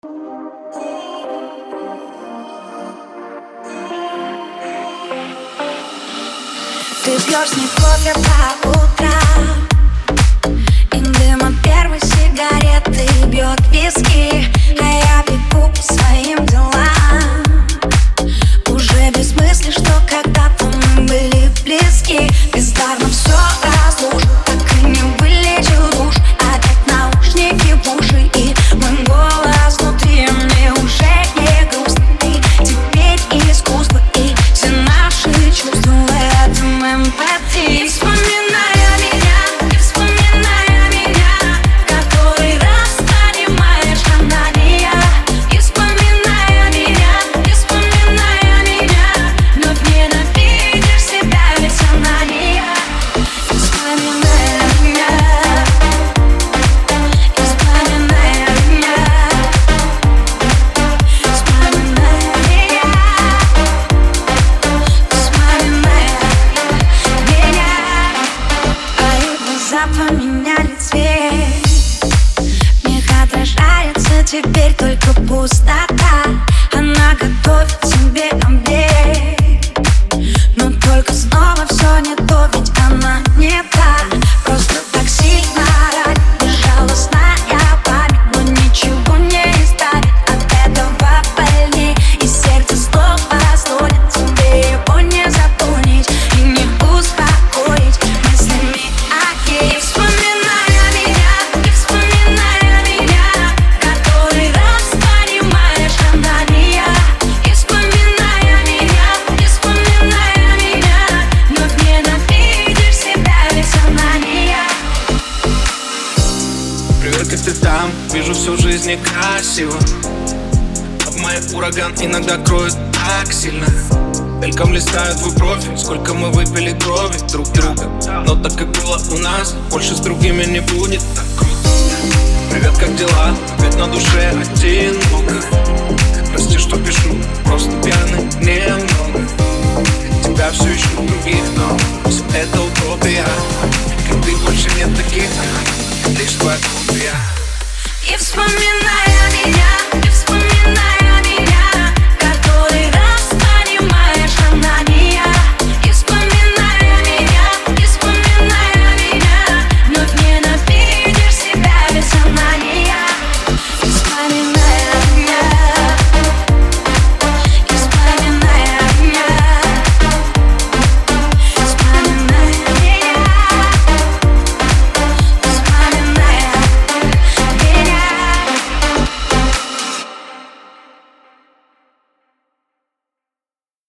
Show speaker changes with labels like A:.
A: Ты пьешь с ней кофе по утрам, и дым от первой сигареты бьет виски, а я бегу по своим делам. Уже без мысли, что когда-то мы были близки. Бездарно все разлушу, так и не вылечил душ. Опять наушники в уши и мой голос внутри. Мне уже не грустно, ты теперь искусство, и все наши чувства в этом эмпатии. Вспоминая меня, вспоминая меня, который раз понимаешь, она не я. И вспоминая меня, вновь ненавидишь себя, ведь она не я. Вспоминая меня, вспоминая меня, вспоминая меня, вспоминая меня. Твои глаза поменяли цвет, в них отражается теперь только пустота. Она готовит тебе обед, но только снова все не то, ведь она не та. Просто так сильно ранит безжалостная память, но ничего не исправит от этого больней. И сердце снова стонет, тебе его не запомнить и не успокоить мыслями о ней. Вспоминая меня, который раз понимаешь, она не я. И вспоминая меня, вновь ненавидишь себя, ведь она не я.
B: Привет, как ты там? Вижу, всю жизнь некрасиво, а в моей ураган иногда кроет так сильно. Мельком листаю твой профиль, сколько мы выпили крови друг друга. Но так как было у нас, больше с другими не будет так круто. Привет, как дела? Опять на душе одиноко. Прости, что пишу, просто пьяный немного. Тебя все ищу других, но все это утопия. Как ты больше нет таких, лишь твоя копия.
A: И вспоминая